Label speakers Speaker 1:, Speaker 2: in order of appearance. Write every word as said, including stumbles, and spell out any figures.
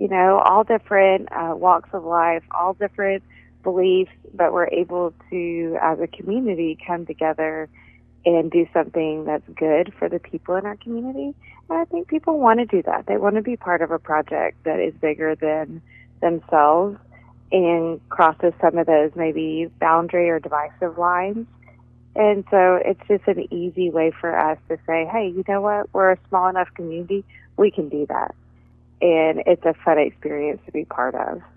Speaker 1: you know, all different uh, walks of life, all different beliefs, but we're able to, as a community, come together and do something that's good for the people in our community. And I think people want to do that. They want to be part of a project that is bigger than themselves and crosses some of those maybe boundary or divisive lines. And so it's just an easy way for us to say, hey, you know what? We're a small enough community. We can do that. And it's a fun experience to be part of.